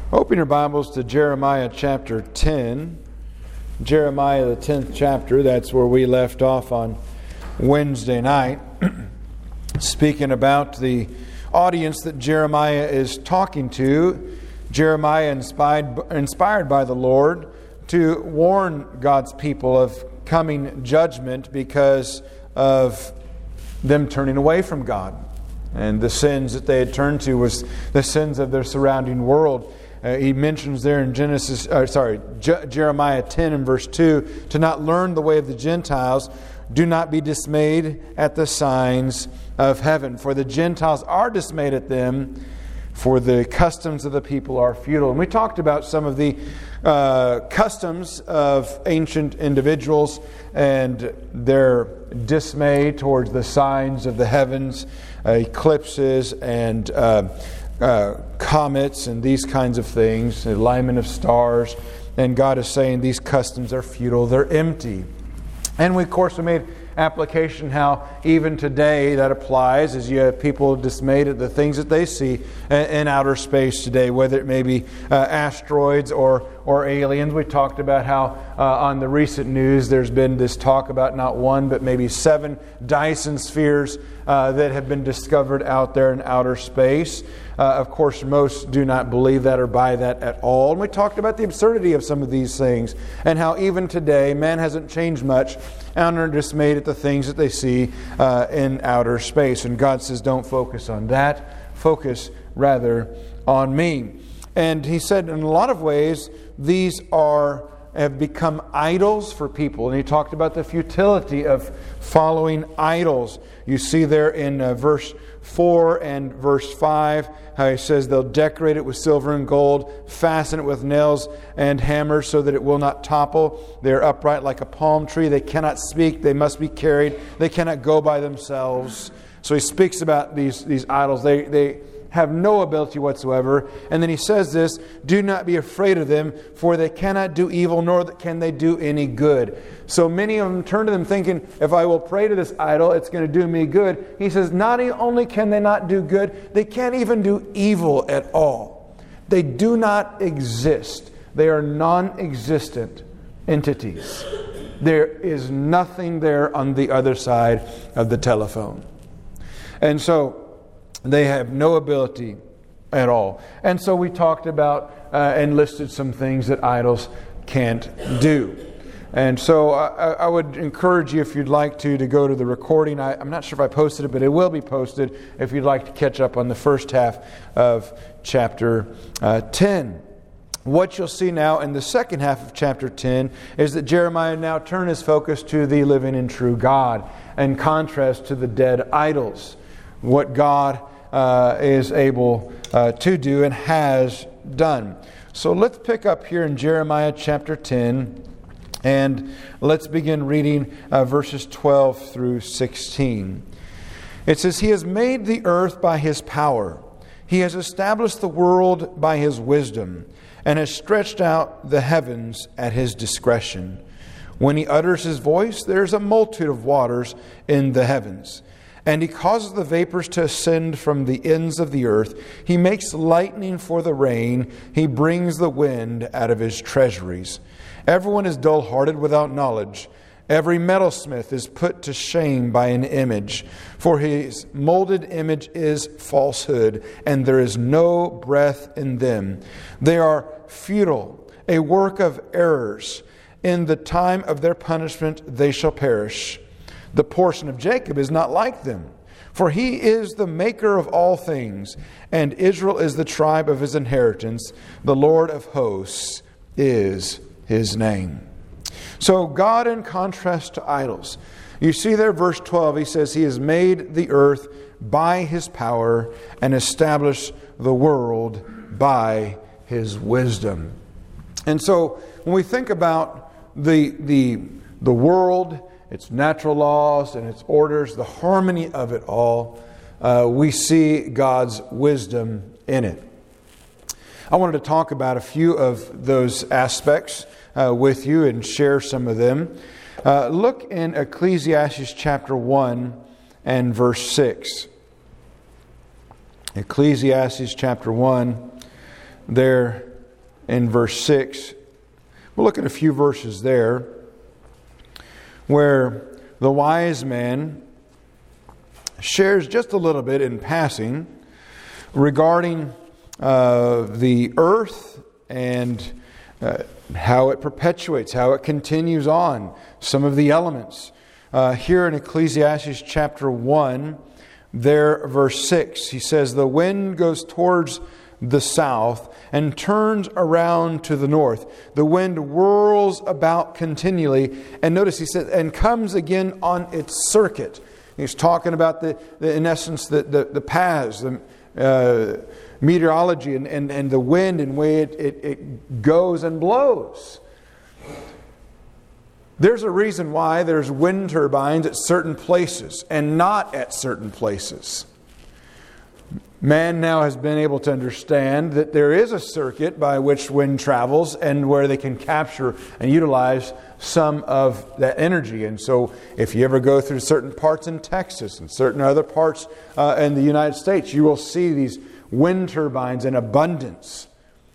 Open your Bibles to Jeremiah chapter 10. Jeremiah, the 10th chapter. That's where we left off on Wednesday night. Speaking about the audience that Jeremiah is talking to. Jeremiah inspired by the Lord to warn God's people of coming judgment because of them turning away from God. And the sins that they had turned to was the sins of their surrounding world. He mentions there in Jeremiah 10 and verse 2, to not learn the way of the Gentiles, do not be dismayed at the signs of heaven. For the Gentiles are dismayed at them, for the customs of the people are futile. And we talked about some of the customs of ancient individuals and their dismay towards the signs of the heavens, eclipses and comets and these kinds of things, the alignment of stars. And God is saying these customs are futile, they're empty. And we, of course, we made application how even today that applies, as you have people dismayed at the things that they see in outer space today, whether it may be asteroids or aliens. We talked about how on the recent news there's been this talk about not one but maybe 7 Dyson spheres that have been discovered out there in outer space. Of course, most do not believe that or buy that at all. And we talked about the absurdity of some of these things and how even today man hasn't changed much and are dismayed at the things that they see in outer space. And God says, don't focus on that. Focus rather on me. And He said in a lot of ways, these have become idols for people. And He talked about the futility of following idols. You see there in verse 4 and verse 5 how He says they'll decorate it with silver and gold, fasten it with nails and hammers so that it will not topple. They are upright like a palm tree. They cannot speak. They must be carried. They cannot go by themselves. So He speaks about these idols. They have no ability whatsoever. And then He says this, do not be afraid of them, for they cannot do evil, nor can they do any good. So many of them turn to them thinking, if I will pray to this idol, it's going to do me good. He says, not only can they not do good, they can't even do evil at all. They do not exist. They are non-existent entities. There is nothing there on the other side of the telephone. And so they have no ability at all. And so we talked about and listed some things that idols can't do. And so I would encourage you, if you'd like to go to the recording. I'm not sure if I posted it, but it will be posted if you'd like to catch up on the first half of chapter 10. What you'll see now in the second half of chapter 10 is that Jeremiah now turned his focus to the living and true God, in contrast to the dead idols. What God is able to do and has done. So let's pick up here in Jeremiah chapter 10 and let's begin reading verses 12 through 16. It says, He has made the earth by His power. He has established the world by His wisdom and has stretched out the heavens at His discretion. When He utters His voice, there is a multitude of waters in the heavens. And He causes the vapors to ascend from the ends of the earth. He makes lightning for the rain. He brings the wind out of His treasuries. Everyone is dull-hearted without knowledge. Every metalsmith is put to shame by an image. For his molded image is falsehood, and there is no breath in them. They are futile, a work of errors. In the time of their punishment they shall perish. The portion of Jacob is not like them, for he is the maker of all things, and Israel is the tribe of his inheritance. The Lord of hosts is His name. So God, in contrast to idols, you see there verse 12, He says He has made the earth by His power and established the world by His wisdom. And so when we think about the world, its natural laws and its orders, the harmony of it all, we see God's wisdom in it. I wanted to talk about a few of those aspects with you and share some of them. Look in Ecclesiastes chapter 1 and verse 6. Ecclesiastes chapter 1, there in verse 6. We'll look at a few verses there where the wise man shares just a little bit in passing regarding the earth and how it perpetuates, how it continues on, some of the elements. Here in Ecclesiastes chapter 1, there, verse 6, he says, "The wind goes towards the south and turns around to the north. The wind whirls about continually." And notice he said, "and comes again on its circuit." He's talking about in essence, the paths, the meteorology and the wind and way it goes and blows. There's a reason why there's wind turbines at certain places and not at certain places. Man now has been able to understand that there is a circuit by which wind travels and where they can capture and utilize some of that energy. And so if you ever go through certain parts in Texas and certain other parts in the United States, you will see these wind turbines in abundance.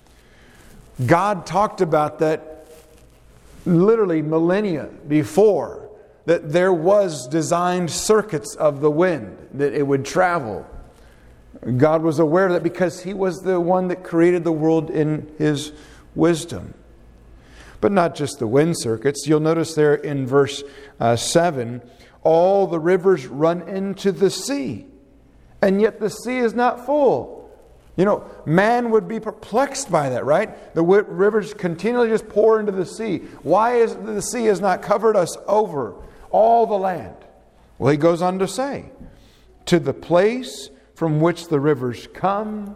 God talked about that literally millennia before, that there was designed circuits of the wind, that it would travel. God was aware of that because He was the one that created the world in His wisdom. But not just the wind circuits. You'll notice there in verse 7, all the rivers run into the sea, and yet the sea is not full. You know, man would be perplexed by that, right? The rivers continually just pour into the sea. Why is the sea has not covered us over all the land? Well, he goes on to say, to the place from which the rivers come,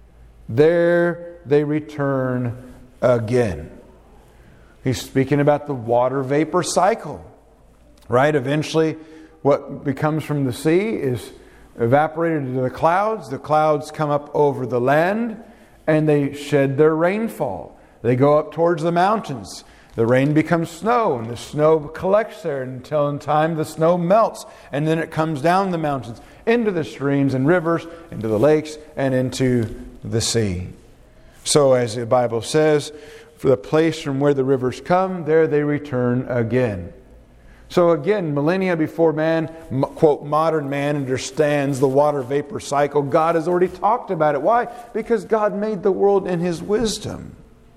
there they return again. He's speaking about the water vapor cycle, right? Eventually, what becomes from the sea is evaporated into the clouds come up over the land, and they shed their rainfall. They go up towards the mountains. The rain becomes snow, and the snow collects there until in time the snow melts, and then it comes down the mountains, into the streams and rivers, into the lakes, and into the sea. So as the Bible says, for the place from where the rivers come, there they return again. So again, millennia before man, quote, modern man understands the water vapor cycle, God has already talked about it. Why? Because God made the world in His wisdom.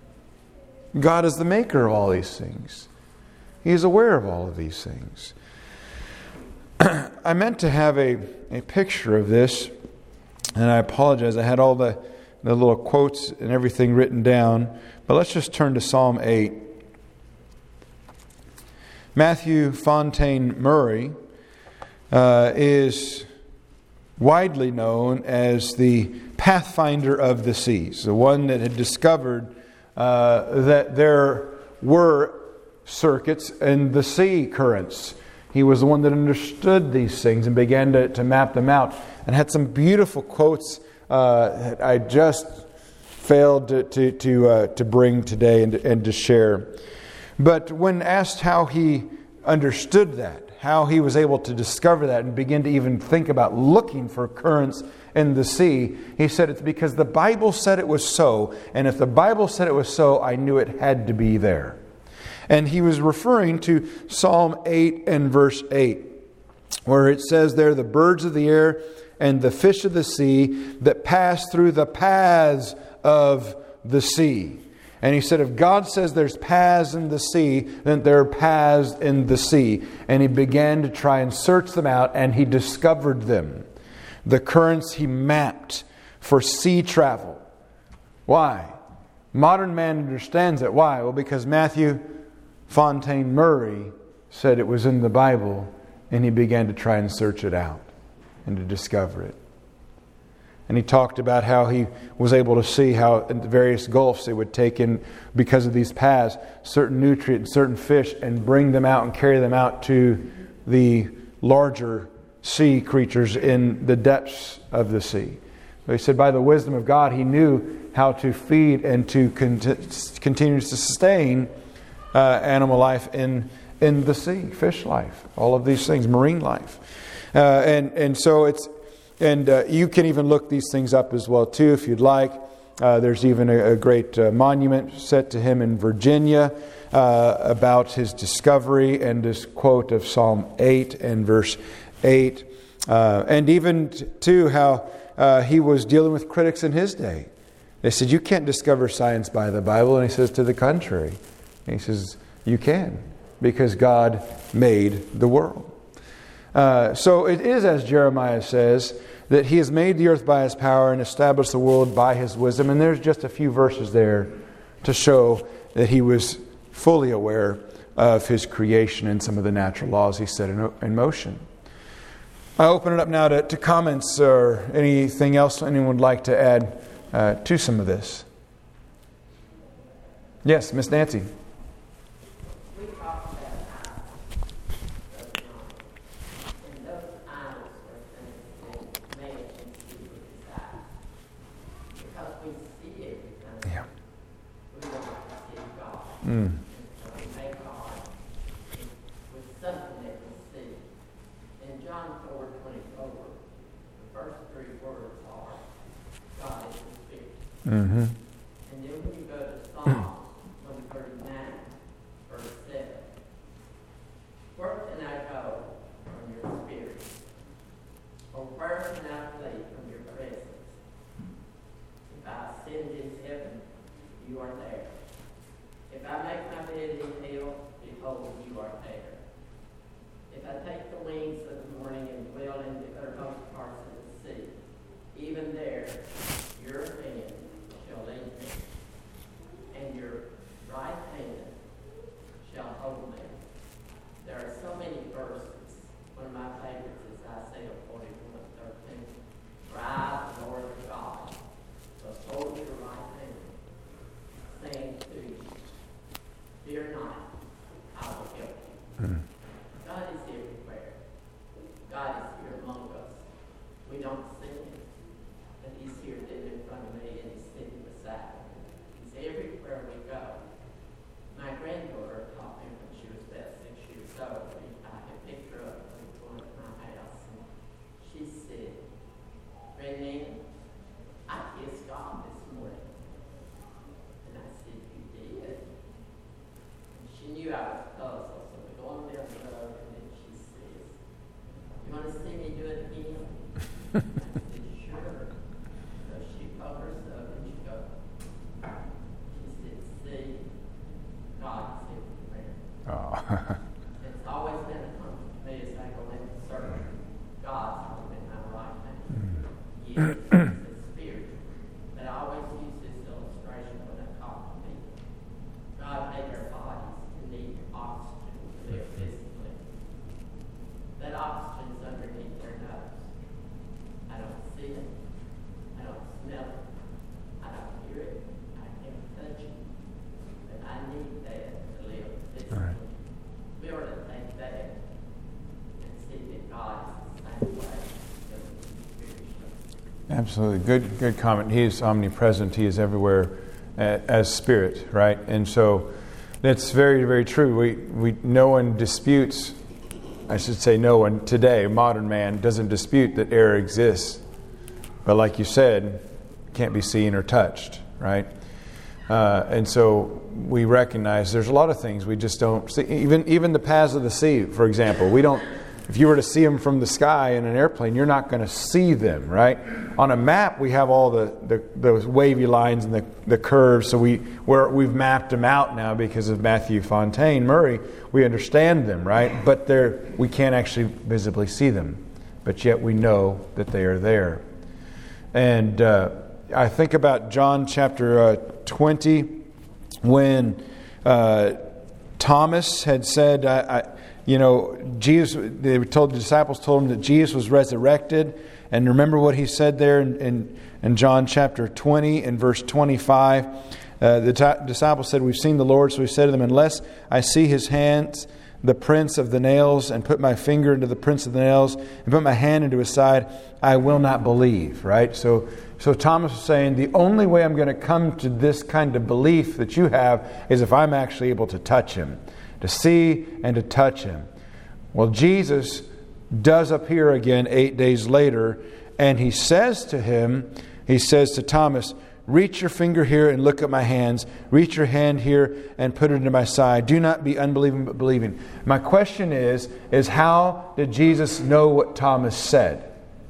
God is the maker of all these things. He is aware of all of these things. I meant to have a picture of this, and I apologize. I had all the little quotes and everything written down. But let's just turn to Psalm 8. Matthew Fontaine Murray is widely known as the pathfinder of the seas, the one that had discovered that there were circuits in the sea currents. He was the one that understood these things and began to map them out, and had some beautiful quotes that I just failed to bring today and to share. But when asked how he understood that, how he was able to discover that and begin to even think about looking for currents in the sea, he said it's because the Bible said it was so, and if the Bible said it was so, I knew it had to be there. And he was referring to Psalm 8 and verse 8, where it says there, the birds of the air and the fish of the sea that pass through the paths of the sea. And he said, if God says there's paths in the sea, then there are paths in the sea. And he began to try and search them out, and he discovered them. The currents he mapped for sea travel. Why? Modern man understands it. Why? Well, because Matthew Fontaine Murray said it was in the Bible, and he began to try and search it out and to discover it. And he talked about how he was able to see how in the various gulfs they would take in, because of these paths, certain nutrients, certain fish, and bring them out and carry them out to the larger sea creatures in the depths of the sea. But he said by the wisdom of God, he knew how to feed and to continue to sustain animal life in the sea, fish life, all of these things, marine life. And so it's... And you can even look these things up as well too if you'd like. There's even a great monument set to him in Virginia about his discovery, and this quote of Psalm 8 and verse 8. And even too how he was dealing with critics in his day. They said, you can't discover science by the Bible. And he says, to the contrary. And he says, you can, because God made the world. So it is, as Jeremiah says, that he has made the earth by his power and established the world by his wisdom. And there's just a few verses there to show that he was fully aware of his creation and some of the natural laws he set in motion. I open it up now to comments or anything else anyone would like to add to some of this. Yes, Miss Nancy. Mm. In John 4:24, the first three words are, God is the Spirit. Mm-hmm. And then when you go to Psalm 139, verse 7, where can I go from your Spirit? Or where can I flee from your presence? If I ascend into heaven, you are there. If I make my bed in hell, behold, you are there. If I take the wings of the morning and dwell in the uttermost parts of the sea, even there your hand shall lead me, and your right hand shall hold me. There are so many verses. One of my favorites is Isaiah 41:13. For I, the Lord God, will hold your right hand, saying to you, fear not, I will help you. Mm. God is everywhere. God is here among us. We don't see him, but he's here living in front of me and he's sitting beside me. He's everywhere we go. My granddaughter taught me when she was about 6 years old. I could pick her up and go to my house, and she said, Granny, I kissed God this morning. And I said, you did? And she knew I was puzzled, so we go on down the road, and then she says, you want to see me do it again? I said, sure. So she pulled herself and she goes, she said, see, God is everywhere. Oh. It's always been a comfort to me as I go into service. God's holding my right hand. Yes, it's the Spirit. But I always use this illustration when I talk to people. God made our bodies to need oxygen to live physically. That oxygen's underneath their nose. I don't see it. I don't smell it. I don't hear it. I can't touch it. But I need that to live physically. Right. We ought to take that and see that God is the same way spiritually. Absolutely. Good comment. He is omnipresent. He is everywhere as Spirit, right? And so that's very, very true. We no one disputes, I should say no one today, modern man, doesn't dispute that air exists. But like you said, can't be seen or touched, right? And so we recognize there's a lot of things we just don't see. Even the paths of the sea, for example, we don't. If you were to see them from the sky in an airplane, you're not going to see them, right? On a map, we have all those wavy lines and the curves. So we've mapped them out now because of Matthew Fontaine Murray. We understand them, right? But we can't actually visibly see them. But yet we know that they are there. And I think about John chapter 20 when Thomas had said, Jesus. The disciples told him that Jesus was resurrected, and remember what he said there in John chapter 20 and verse 25. The disciples said, "We've seen the Lord." So he said to them, "Unless I see His hands, the prints of the nails, and put my finger into the prints of the nails, and put my hand into His side, I will not believe." Right. So Thomas was saying, the only way I'm going to come to this kind of belief that you have is if I'm actually able to touch Him. To see and to touch Him. Well, Jesus does appear again 8 days later, and He says to Thomas, Reach your finger here and look at my hands. Reach your hand here and put it into my side. Do not be unbelieving but believing. My question is how did Jesus know what Thomas said?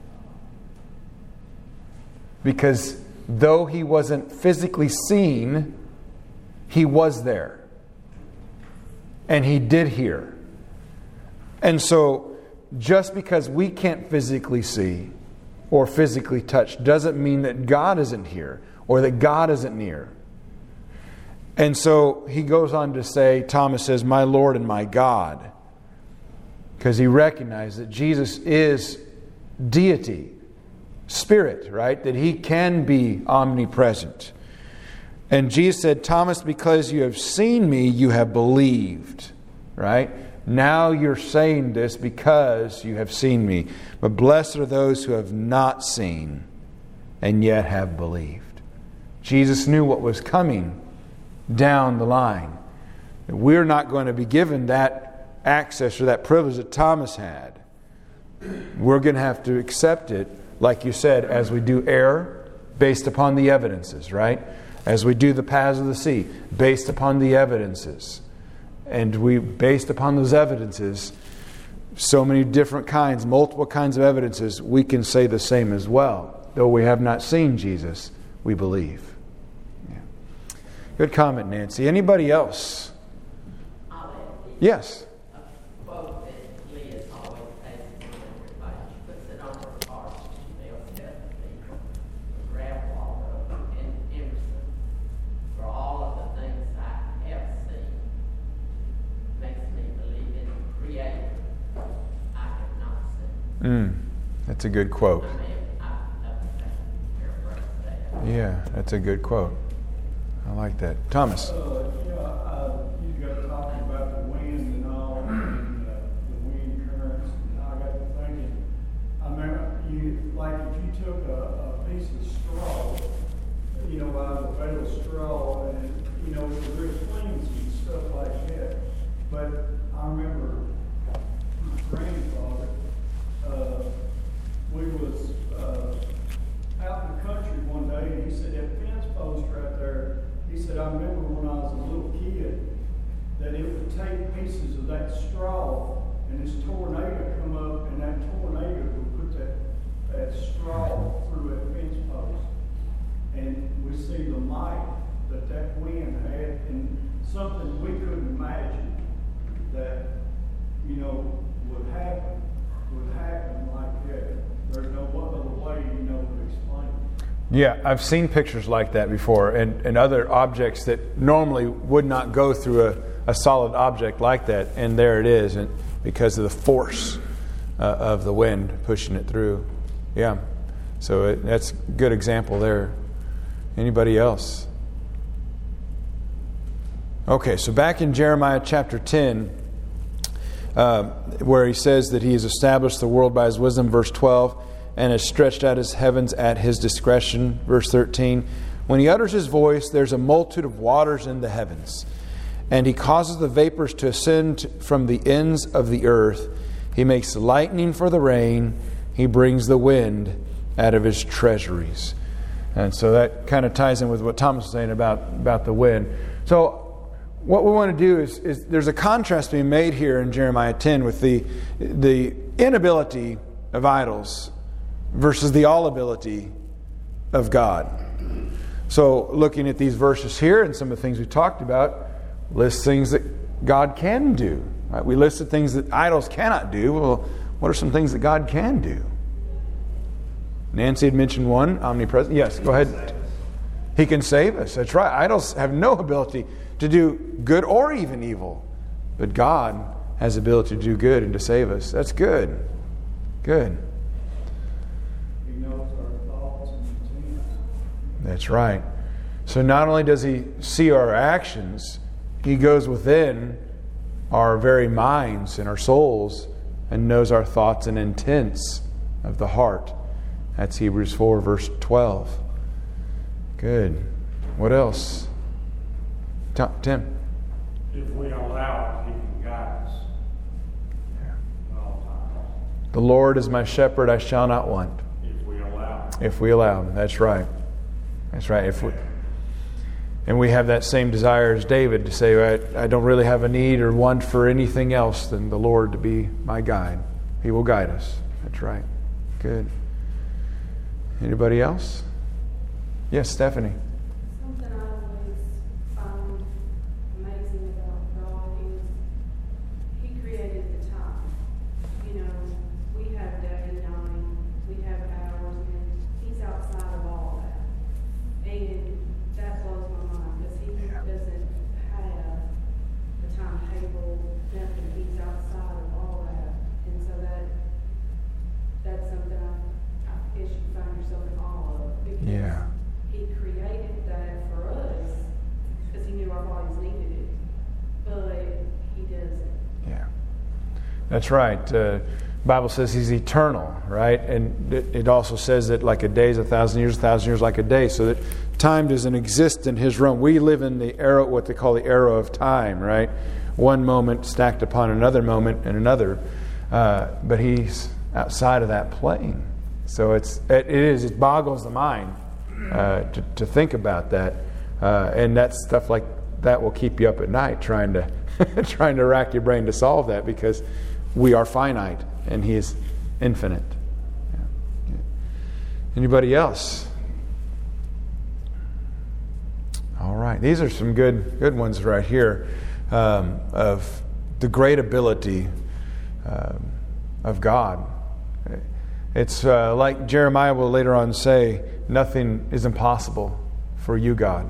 Because though he wasn't physically seen, he was there. And he did hear. And so, just because we can't physically see or physically touch doesn't mean that God isn't here or that God isn't near. And so, he goes on to say, Thomas says, my Lord and my God. Because he recognized that Jesus is deity. Spirit, right? That he can be omnipresent. And Jesus said, Thomas, because you have seen me, you have believed. Right? Now you're saying this because you have seen me. But blessed are those who have not seen and yet have believed. Jesus knew what was coming down the line. We're not going to be given that access or that privilege that Thomas had. We're going to have to accept it, like you said, as we do air, based upon the evidences, right? As we do the paths of the sea, based upon the evidences. And we, based upon those evidences, so many different kinds, multiple kinds of evidences, we can say the same as well. Though we have not seen Jesus, we believe. Yeah. Good comment, Nancy. Anybody else? Yes. That's a good quote. Yeah, that's a good quote. I like that. Thomas. You got talking about the wind and all, and the wind currents, and I got to thinking, I remember if you took a piece of straw, out of a bale of straw, and there's swings and stuff like that. But I remember my grandfather, we was out in the country one day, and he said, that fence post right there, he said, I remember when I was a little kid, that it would take pieces of that straw, and this tornado come up, and that tornado would put that straw through that fence post. And we see the might that wind had, and something we couldn't imagine that, would happen like that. There's no other way, to explain it. Yeah, I've seen pictures like that before, and other objects that normally would not go through a solid object like that, and there it is, and because of the force of the wind pushing it through. Yeah, so that's a good example there. Anybody else? Okay, so back in Jeremiah chapter 10, where he says that he has established the world by his wisdom, verse 12, and has stretched out his heavens at his discretion, verse 13. When he utters his voice, there's a multitude of waters in the heavens, and he causes the vapors to ascend from the ends of the earth. He makes lightning for the rain. He brings the wind out of his treasuries. And so that kind of ties in with what Thomas was saying about the wind. So what we want to do is there's a contrast being made here in Jeremiah 10 with the inability of idols versus the all-ability of God. So looking at these verses here and some of the things we talked about, list things that God can do. Right? We listed things that idols cannot do. Well, what are some things that God can do? Nancy had mentioned one, omnipresent. Yes, go ahead. He can save us. That's right. Idols have no ability to do good or even evil. But God has the ability to do good and to save us. That's good. Good. He knows our thoughts and intents. That's right. So not only does He see our actions, He goes within our very minds and our souls and knows our thoughts and intents of the heart. That's Hebrews 4, verse 12. Good. What else? Tim? If we allow it, He can guide us. Yeah. At all times. The Lord is my shepherd, I shall not want. If we allow it. If we allow Him. That's right. That's right. And we have that same desire as David to say, I don't really have a need or want for anything else than the Lord to be my guide. He will guide us. That's right. Good. Anybody else? Yes, Stephanie. Something I always find amazing about God is He created the time. You know, we have day and night, we have hours, and He's outside of all that. And that blows my mind because He doesn't have the timetable, nothing. He's outside of all that. And so that's something I guess you find yourself in awe of. Because Yeah. He created that for us because He knew our bodies needed it, but He doesn't. Yeah. That's right. Bible says He's eternal, right? And it also says that like a day is 1,000 years, 1,000 years like a day. So that time doesn't exist in His realm. We live in the era, what they call the era of time, right? One moment stacked upon another moment and another. But He's outside of that plane. So it boggles the mind to think about that. And that stuff like that will keep you up at night trying to trying to rack your brain to solve that, because we are finite and He is infinite. Yeah. Anybody else? All right. These are some good ones right here of the great ability of God. It's like Jeremiah will later on say, nothing is impossible for you, God.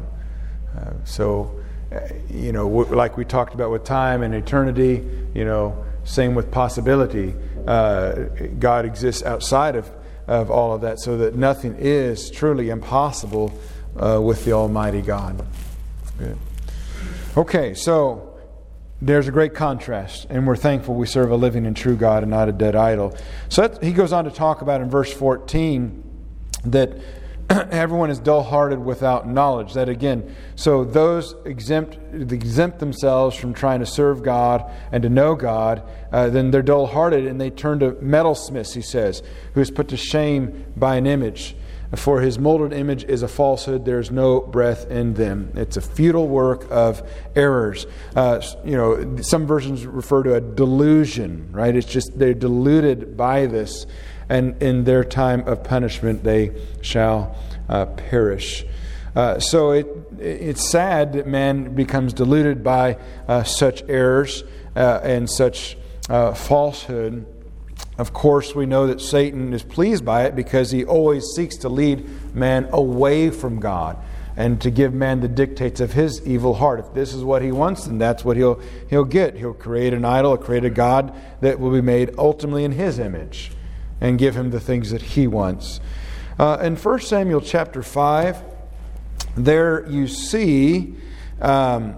Like we talked about with time and eternity, same with possibility. God exists outside of all of that, so that nothing is truly impossible with the Almighty God. Good. Okay, so there's a great contrast, and we're thankful we serve a living and true God and not a dead idol. So he goes on to talk about in verse 14 that everyone is dull-hearted without knowledge. That again, so those exempt themselves from trying to serve God and to know God, then they're dull-hearted and they turn to metalsmiths, he says, who is put to shame by an image. For his molded image is a falsehood. There is no breath in them. It's a futile work of errors. Some versions refer to a delusion, right? It's just they're deluded by this, and in their time of punishment they shall perish. So it's sad that man becomes deluded by such errors and such falsehood. Of course, we know that Satan is pleased by it because he always seeks to lead man away from God and to give man the dictates of his evil heart. If this is what he wants, then that's what he'll get. He'll create an idol, create a God that will be made ultimately in his image and give him the things that he wants. In 1 Samuel chapter 5, there you see on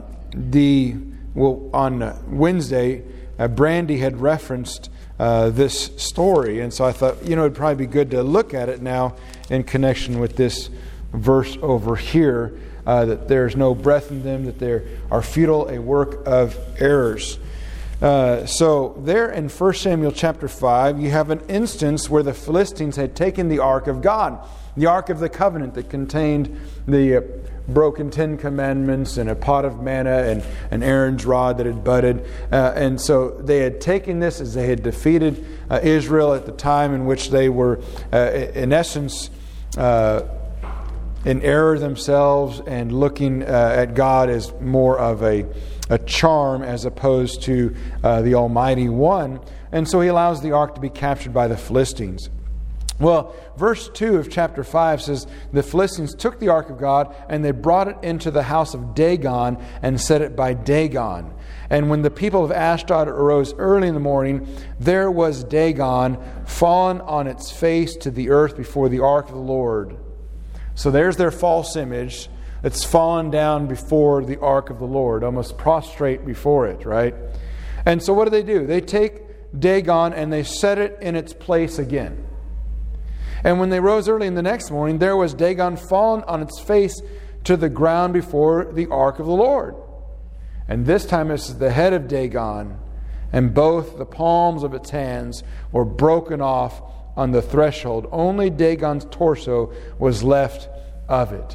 Wednesday, Brandy had referenced this story, and so I thought it'd probably be good to look at it now in connection with this verse over here, that there's no breath in them, that they are futile, a work of errors. So there in 1 Samuel chapter 5, you have an instance where the Philistines had taken the Ark of God, the Ark of the Covenant that contained the broken 10 Commandments and a pot of manna and Aaron's rod that had budded. And so they had taken this as they had defeated Israel at the time in which they were, in essence, in error themselves and looking at God as more of a charm as opposed to the Almighty One. And so he allows the ark to be captured by the Philistines. Well, verse 2 of chapter 5 says, the Philistines took the ark of God and they brought it into the house of Dagon and set it by Dagon. And when the people of Ashdod arose early in the morning, there was Dagon fallen on its face to the earth before the ark of the Lord. So there's their false image that's fallen down before the ark of the Lord, almost prostrate before it, right? And so what do? They take Dagon and they set it in its place again. And when they rose early in the next morning, there was Dagon fallen on its face to the ground before the ark of the Lord. And this time it's the head of Dagon, and both the palms of its hands were broken off on the threshold. Only Dagon's torso was left of it.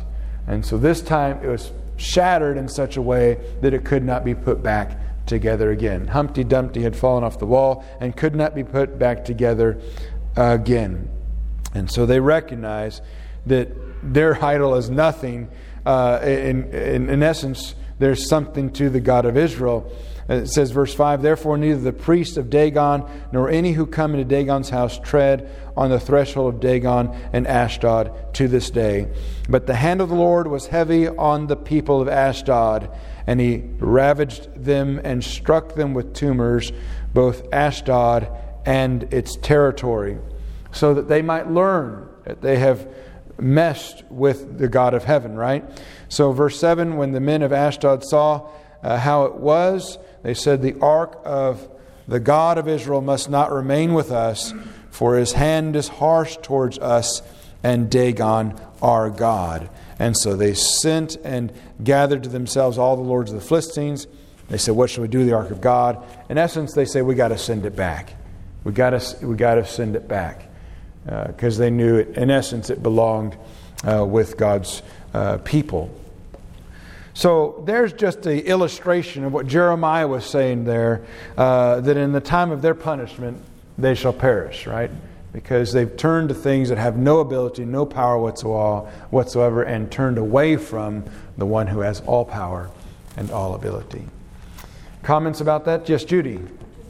And so this time it was shattered in such a way that it could not be put back together again. Humpty Dumpty had fallen off the wall and could not be put back together again. And so they recognize that their idol is nothing. In essence, there's something to the God of Israel. It says, verse 5, "Therefore neither the priest of Dagon nor any who come into Dagon's house tread on the threshold of Dagon and Ashdod to this day. But the hand of the Lord was heavy on the people of Ashdod, and he ravaged them and struck them with tumors, both Ashdod and its territory," so that they might learn that they have messed with the God of heaven, right? So verse 7, "When the men of Ashdod saw how it was, they said, 'The ark of the God of Israel must not remain with us, for his hand is harsh towards us and Dagon our God.' And so they sent and gathered to themselves all the lords of the Philistines. They said, 'What shall we do with the ark of God?' In essence, they say, we got to send it back. We got to send it back. Because they knew, in essence, it belonged with God's people. So there's just an illustration of what Jeremiah was saying there, that in the time of their punishment, they shall perish, right? Because they've turned to things that have no ability, no power whatsoever, and turned away from the one who has all power and all ability. Comments about that? Yes, Judy.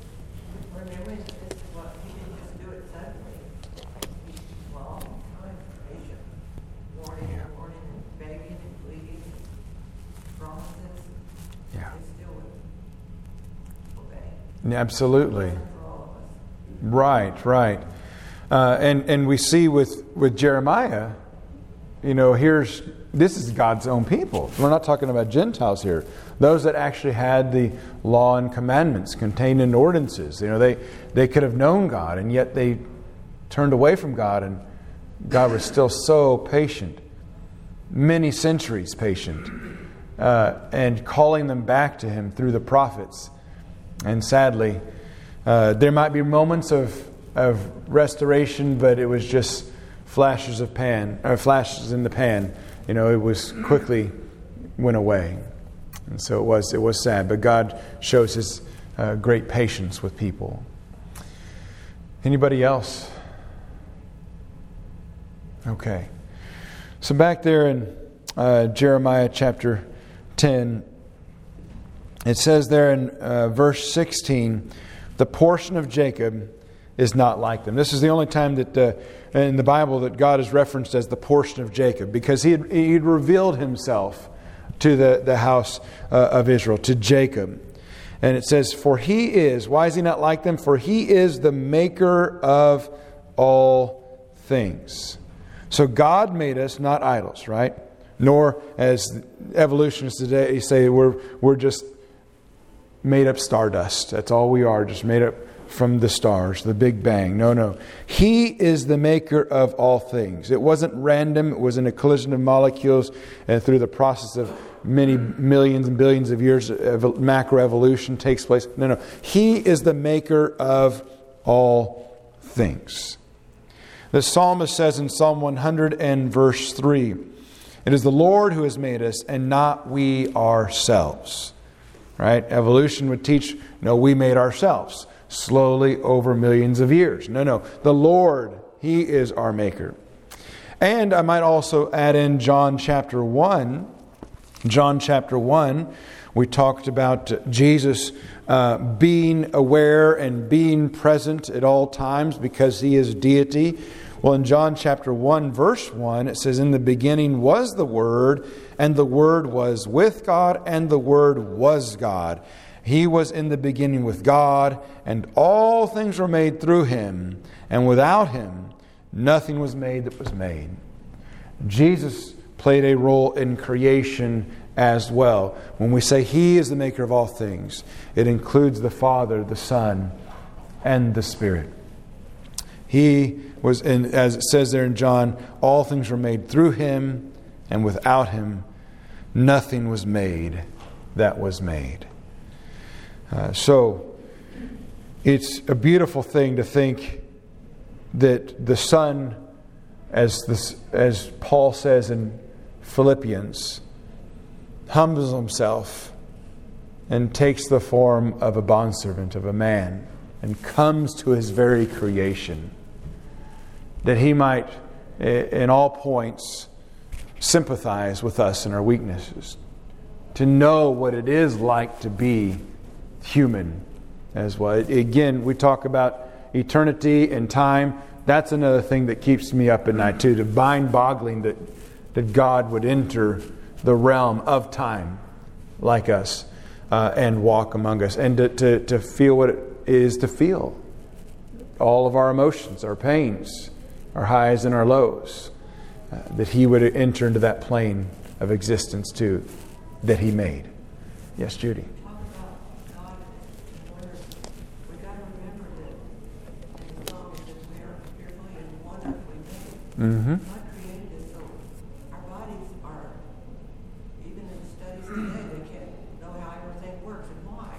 Absolutely. Right. And we see with Jeremiah, this is God's own people. We're not talking about Gentiles here. Those that actually had the law and commandments contained in ordinances. They could have known God, and yet they turned away from God, and God was still so patient, many centuries patient, and calling them back to Him through the prophets. And sadly, there might be moments of restoration, but it was just flashes in the pan. It was quickly went away, and so it was sad. But God shows His great patience with people. Anybody else? Okay, so back there in Jeremiah chapter 10. It says there in verse 16, "The portion of Jacob is not like them." This is the only time that in the Bible that God is referenced as the portion of Jacob, because He'd revealed Himself to the house of Israel, to Jacob. And it says, "For He is," why is He not like them? "For He is the maker of all things." So God made us, not idols, right? Nor, as evolutionists today say, we're just made up stardust. That's all we are, just made up from the stars, the Big Bang. No. He is the maker of all things. It wasn't random. It wasn't a collision of molecules through the process of many millions and billions of years of macroevolution takes place. No. He is the maker of all things. The psalmist says in Psalm 100 and verse 3, "It is the Lord who has made us, and not we ourselves." Right? Evolution would teach, no, we made ourselves slowly over millions of years. No. The Lord, He is our maker. And I might also add in John chapter 1. John chapter 1, we talked about Jesus being aware and being present at all times because He is deity. Well, in John chapter 1, verse 1, it says, "In the beginning was the Word, and the Word was with God, and the Word was God. He was in the beginning with God, and all things were made through Him, and without Him nothing was made that was made." Jesus played a role in creation as well. When we say He is the maker of all things, it includes the Father, the Son, and the Spirit. He was, as it says there in John, all things were made through Him, and without Him nothing was made that was made. So it's a beautiful thing to think that the Son, as Paul says in Philippians, humbles himself and takes the form of a bondservant, of a man, and comes to his very creation, that he might, in all points, sympathize with us in our weaknesses, to know what it is like to be human as well. Again, we talk about eternity and time. That's another thing that keeps me up at night too, the mind-boggling that God would enter the realm of time like us and walk among us, and to feel what it is to feel all of our emotions, our pains, our highs and our lows, that He would enter into that plane of existence too that He made. Yes, Judy. Talk about God and wonders. We got to remember that in the song it says we are fearfully and wonderfully made. Mm-hmm. God created us so our bodies are, even in studies today, they can't know how everything works and why.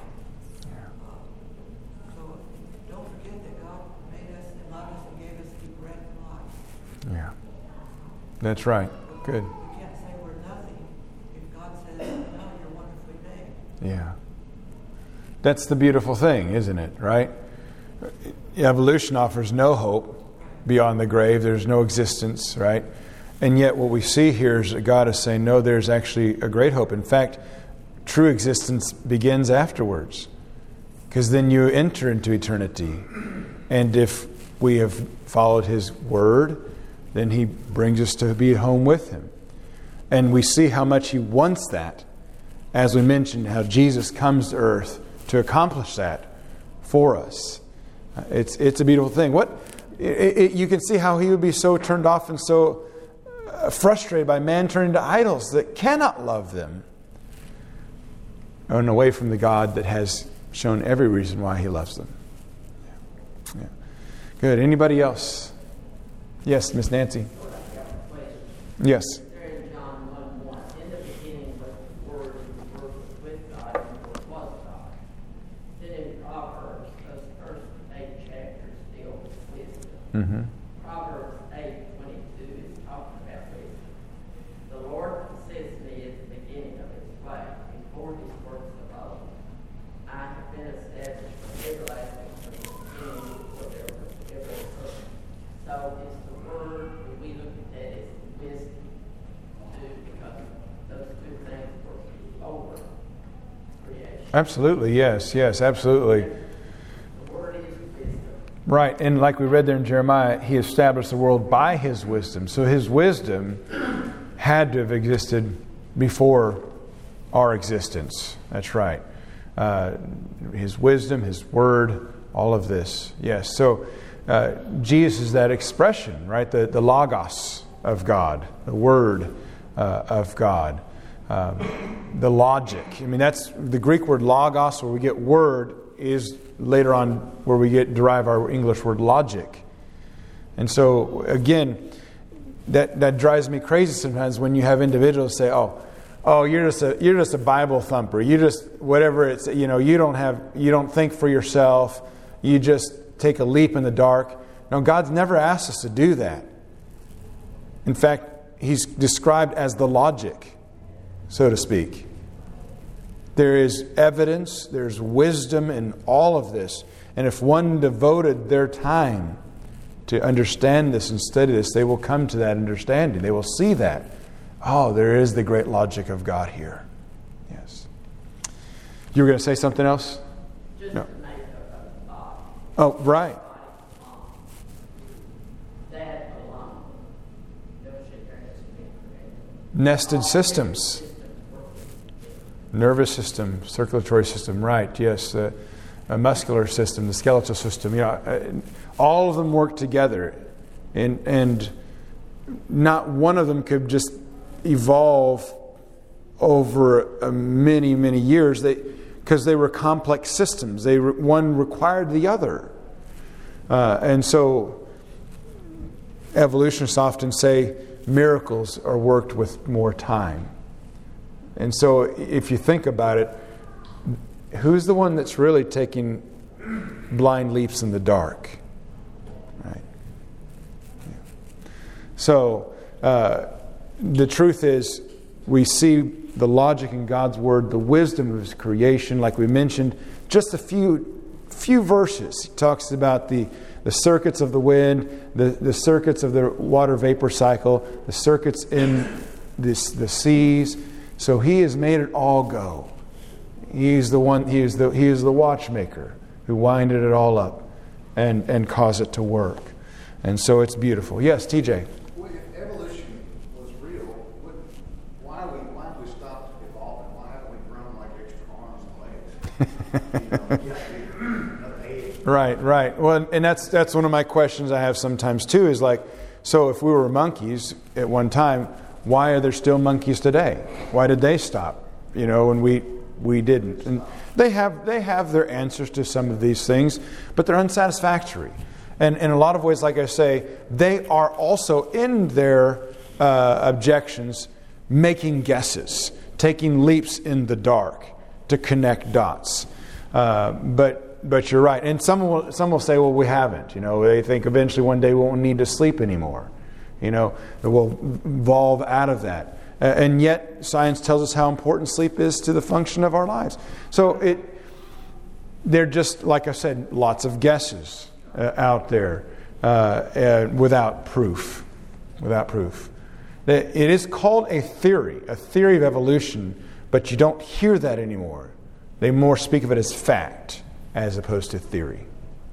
So don't forget that God made us and loved us and gave us the breath of life. Yeah. That's right. Good. We can't say we're nothing if God says, no, you're wonderfully made. Yeah. That's the beautiful thing, isn't it? Right? Evolution offers no hope beyond the grave. There's no existence, right? And yet what we see here is that God is saying, no, there's actually a great hope. In fact, true existence begins afterwards, because then you enter into eternity. And if we have followed His word, then He brings us to be at home with Him. And we see how much He wants that. As we mentioned, how Jesus comes to earth to accomplish that for us. It's a beautiful thing. You can see how He would be so turned off and so frustrated by man turning to idols that cannot love them, and away from the God that has shown every reason why He loves them. Yeah. Good. Anybody else? Yes, Miss Nancy. Yes. There in John 1:1, in the beginning was the Word, and the Word was with God, and the Word was God. Then in Proverbs, those first 8 chapters deal with wisdom. Mm-hmm. Proverbs 8:22 is talking about wisdom. The Lord considers me at the beginning of His way, before His works of old. I have been established from everlasting, from the beginning, before there was ever a person. So is the Word, when we look at that, is wisdom too, because those two things were over creation. Absolutely, yes, absolutely. The Word is wisdom. Right, and like we read there in Jeremiah, He established the world by His wisdom. So His wisdom had to have existed before our existence. That's right. His wisdom, His Word, all of this. Yes, so Jesus is that expression, right? The logos of God, the Word of God. The logic. I mean, that's the Greek word logos, where we get word, is later on where we derive our English word logic. And so, again, that drives me crazy sometimes when you have individuals say, "Oh, you're just a Bible thumper. You just whatever it's you don't think for yourself. You just take a leap in the dark." No, God's never asked us to do that. In fact, He's described as the logic, so to speak. There is evidence, there's wisdom in all of this. And if one devoted their time to understand this and study this, they will come to that understanding. They will see that. Oh, there is the great logic of God here. Yes. You were going to say something else? Just No. to make a body. Oh, right. That alone, no shit there has been created. Nested systems. Nervous system, circulatory system, right, yes. A muscular system, the skeletal system. All of them work together. And not one of them could just evolve over many, many years, because they were complex systems. One required the other. And so evolutionists often say miracles are worked with more time. And so if you think about it, who's the one that's really taking blind leaps in the dark? Right. Yeah. So the truth is, we see the logic in God's Word, the wisdom of His creation, like we mentioned, just a few verses. He talks about the circuits of the wind, the circuits of the water vapor cycle, the circuits in the seas. So He has made it all go. He is the one. He is the watchmaker who winded it all up and caused it to work. And so it's beautiful. Yes, TJ. Well, if evolution was real, why do we stop evolving? Why haven't we grown like extra arms and legs? Right. Well, and that's one of my questions I have sometimes too. Is like, so if we were monkeys at one time, why are there still monkeys today? Why did they stop? And we didn't. And they have their answers to some of these things, but they're unsatisfactory. And in a lot of ways, like I say, they are also in their objections making guesses, taking leaps in the dark to connect dots. But you're right. And some will say, well, we haven't. They think eventually one day we won't need to sleep anymore. We'll evolve out of that. And yet science tells us how important sleep is to the function of our lives. So they're just, like I said, lots of guesses out there without proof. It is called a theory of evolution, but you don't hear that anymore. They more speak of it as fact as opposed to theory.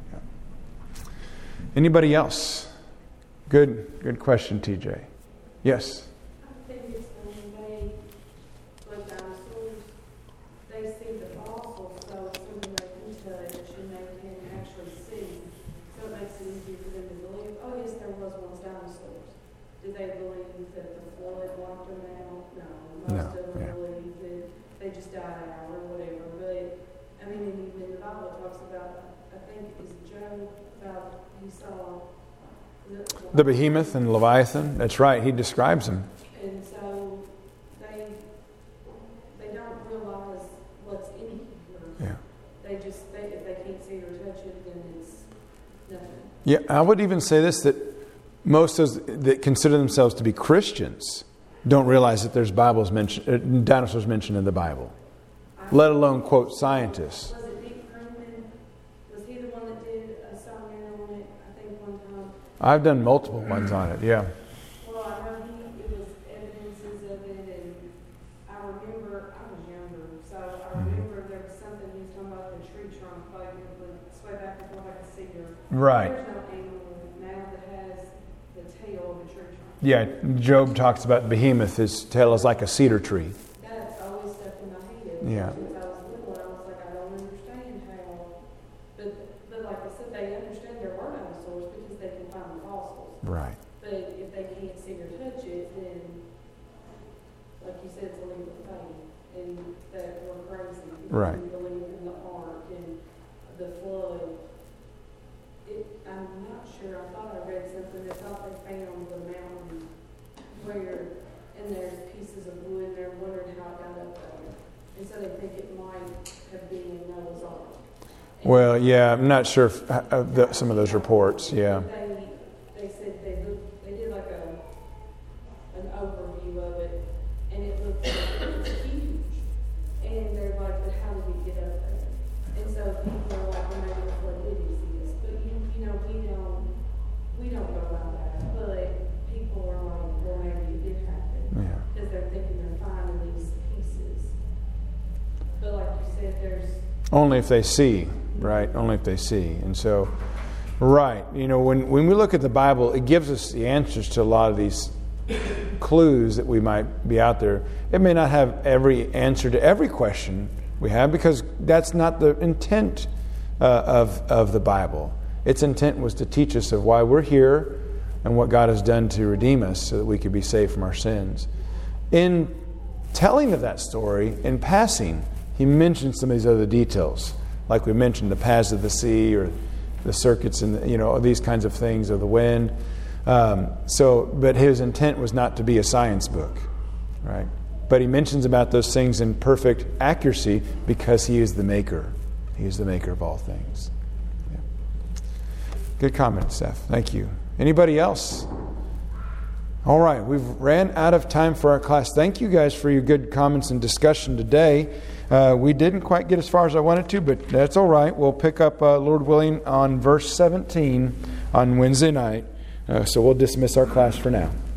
Anybody else? Good question, TJ. Yes? I think it's when they, like dinosaurs, they see the fossils, so it's something they can touch and they can actually see. So it makes it easier for them to believe, oh yes, there was once dinosaurs. Do they believe that the flood wiped them out? No. Most of them believe that they just died out or whatever. But, even the Bible talks about, I think it's Job, about he saw the behemoth and Leviathan. That's right. He describes them. And so they don't realize what's in here. Yeah. If they can't see or touch it, then it's nothing. Yeah, I would even say this, that most of those that consider themselves to be Christians don't realize that there's dinosaurs mentioned in the Bible, let alone quote scientists. Was it Dick Greenman? Was he the one that did a seminar on it? I think one time. I've done multiple ones on it. Yeah. Well, I know it was evidences of it, and I remember I was younger, so I remember there was something he was talking about the tree trunk, like it was way back before I could see her. Right. There's no animal now that has the tail of a tree trunk. Yeah, Job talks about behemoth. His tail is like a cedar tree. That's always stuck in my head. Yeah. Since I was little, I was like, I don't understand how. But like I said, they understand there were dinosaurs because they can find the fossils. Right. But if they can't see or touch it, then, like you said, it's a leap of faith. And that we're crazy. Right. We believe in the ark and the flood. I'm not sure. I thought I read something that thought they found the mountain and there's pieces of wood, and they're wondering how it got up there. And so they think it might have been in Noah's Ark. Well, yeah, I'm not sure if, some of those reports, yeah. They said they did like an overview of it, and it looked huge. And they're like, but how did we get up there? And so people are like, well, maybe the flood did exist. But we don't go by that. But people are like, well, maybe it did happen. Yeah. Because they're thinking they're finding these pieces. But like you said, there's only if they see, right? Only if they see. And so, right, when we look at the Bible, it gives us the answers to a lot of these clues that we might be out there. It may not have every answer to every question we have, because that's not the intent of the Bible. Its intent was to teach us of why we're here and what God has done to redeem us so that we could be saved from our sins. In telling of that story, in passing, he mentions some of these other details, like we mentioned, the paths of the sea or the circuits and these kinds of things, or the wind. But his intent was not to be a science book, right? But he mentions about those things in perfect accuracy because he is the maker. He is the maker of all things. Yeah. Good comment, Seth. Thank you. Anybody else? All right, we've ran out of time for our class. Thank you guys for your good comments and discussion today. We didn't quite get as far as I wanted to, but that's all right. We'll pick up, Lord willing, on verse 17 on Wednesday night. So we'll dismiss our class for now.